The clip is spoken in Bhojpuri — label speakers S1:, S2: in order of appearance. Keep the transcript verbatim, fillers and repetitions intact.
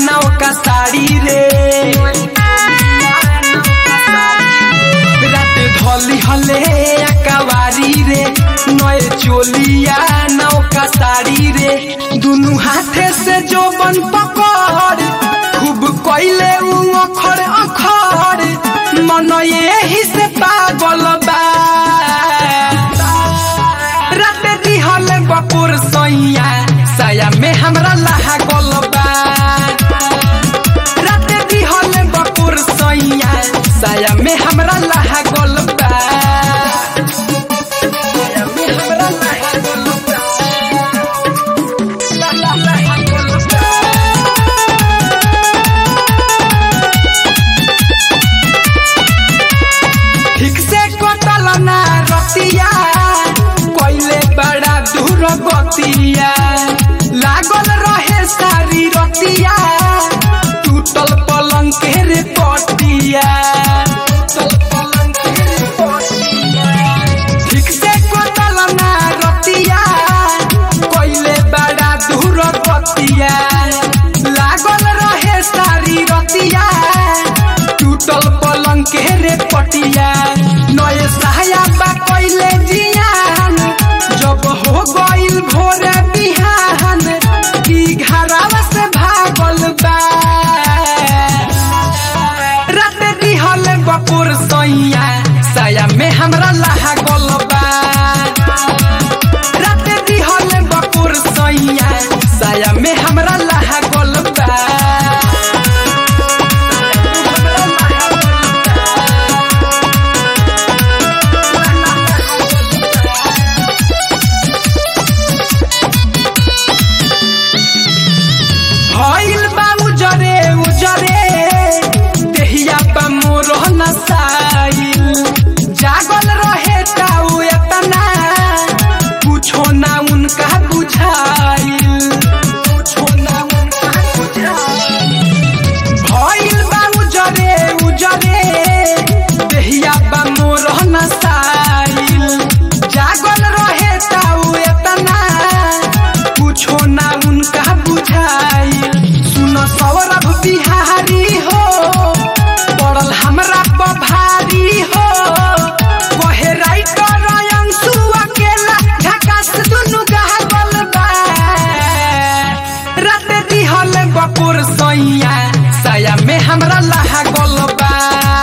S1: नौका साड़ी रे रात धली हले अकवारी रे नए चोलिया नौका साड़ी रे दुनु हाथे से जो बन पकड़ खूब कोइले उ अखर अखर मन यही से पागल बा रात दिहल बपुर सैया साया में हमरा लहा गल बा रात दिहल बपुर सैया साया में हमरा लहा गल बा साया में हमरा लहा गल बा ला ला लहा गल बा ठीक से कटल ना रतिया कोइले बड़ा दूर गतिया लागल रहे सारी रतिया टूटल पलंग के रे पटिया टूटल पलंग के रे पटिया ठीक से कटल ना रतिया कोइले बड़ा दूर गतिया लागल रहे सारी रतिया टूटल पलंग के रे पटिया नए सहाया बा कोइले जियान जब हो गइल भोर बिहान की घरवा से भागल बा रात दिहल बपुर सैया साया में हमरा लहा गल बा रात दिहल बपुर सैया साया में हमरा लहा गल बा भइल बा उजरे उजरे देहिया बा मोर नसाइल जागल रहे ताऊ एतना कुछो ना उनका बुझाइल कुछो ना उनका बुझाइल भइल बा उजरे उजरे देहिया बा मोर नसाइल जागल रहे ताऊ एतना कुछो ना उनका बुझाइल सुन सौरभ बिहारी हो पड़ल हमरा पर भारी हो कहे राइटर अंशु अकेला झकास दुनु गहल बा रात दिहल बपुर सैया साया में हमरा लहा गल बा।